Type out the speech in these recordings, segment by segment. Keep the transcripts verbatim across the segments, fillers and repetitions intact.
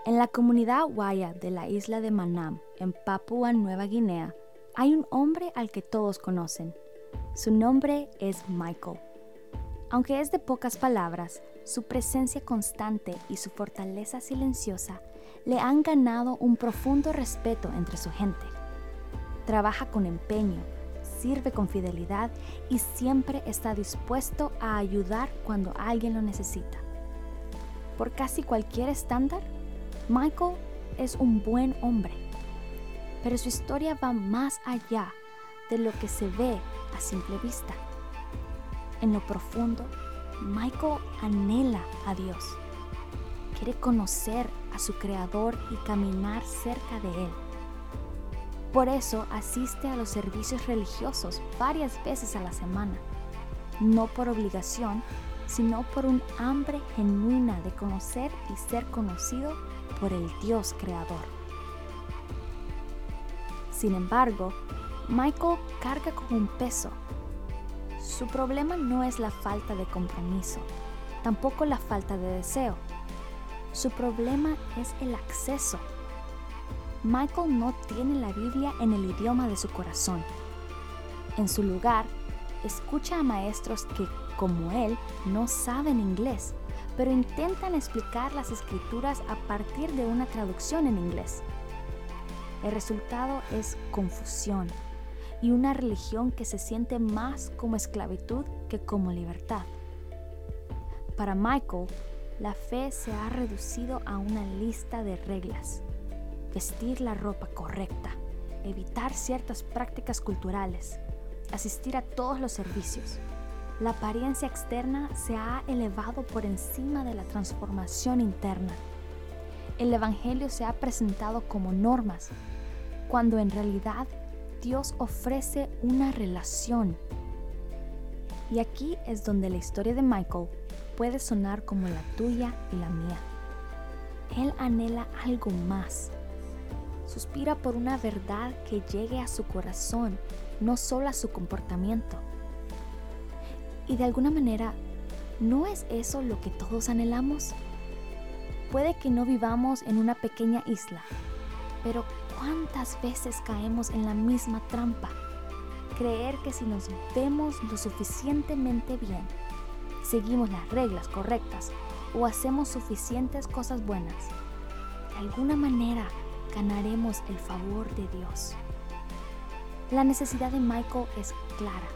En la comunidad Waya de la isla de Manam, en Papúa Nueva Guinea, hay un hombre al que todos conocen. Su nombre es Michael. Aunque es de pocas palabras, su presencia constante y su fortaleza silenciosa le han ganado un profundo respeto entre su gente. Trabaja con empeño, sirve con fidelidad y siempre está dispuesto a ayudar cuando alguien lo necesita. Por casi cualquier estándar, Michael es un buen hombre, pero su historia va más allá de lo que se ve a simple vista. En lo profundo, Michael anhela a Dios. Quiere conocer a su Creador y caminar cerca de Él. Por eso asiste a los servicios religiosos varias veces a la semana, no por obligación, sino por un hambre genuina de conocer y ser conocido por el Dios Creador. Sin embargo, Michael carga con un peso. Su problema no es la falta de compromiso, tampoco la falta de deseo. Su problema es el acceso. Michael no tiene la Biblia en el idioma de su corazón. En su lugar, escucha a maestros que, como él, no saben inglés, pero intentan explicar las escrituras a partir de una traducción en inglés. El resultado es confusión y una religión que se siente más como esclavitud que como libertad. Para Michael, la fe se ha reducido a una lista de reglas. Vestir la ropa correcta, evitar ciertas prácticas culturales, asistir a todos los servicios. La apariencia externa se ha elevado por encima de la transformación interna. El Evangelio se ha presentado como normas, cuando en realidad Dios ofrece una relación. Y aquí es donde la historia de Michael puede sonar como la tuya y la mía. Él anhela algo más. Suspira por una verdad que llegue a su corazón, no solo a su comportamiento. Y de alguna manera, ¿no es eso lo que todos anhelamos? Puede que no vivamos en una pequeña isla, pero ¿cuántas veces caemos en la misma trampa? Creer que si nos vemos lo suficientemente bien, seguimos las reglas correctas o hacemos suficientes cosas buenas, de alguna manera ganaremos el favor de Dios. La necesidad de Michael es clara.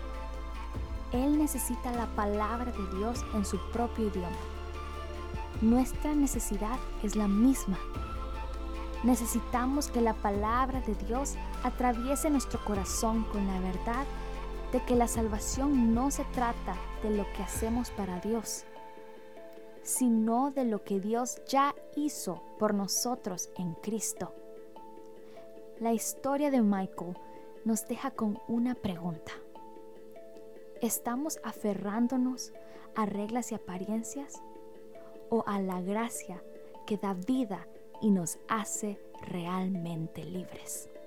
Él necesita la palabra de Dios en su propio idioma. Nuestra necesidad es la misma. Necesitamos que la palabra de Dios atraviese nuestro corazón con la verdad de que la salvación no se trata de lo que hacemos para Dios, sino de lo que Dios ya hizo por nosotros en Cristo. La historia de Michael nos deja con una pregunta. ¿Estamos aferrándonos a reglas y apariencias o a la gracia que da vida y nos hace realmente libres?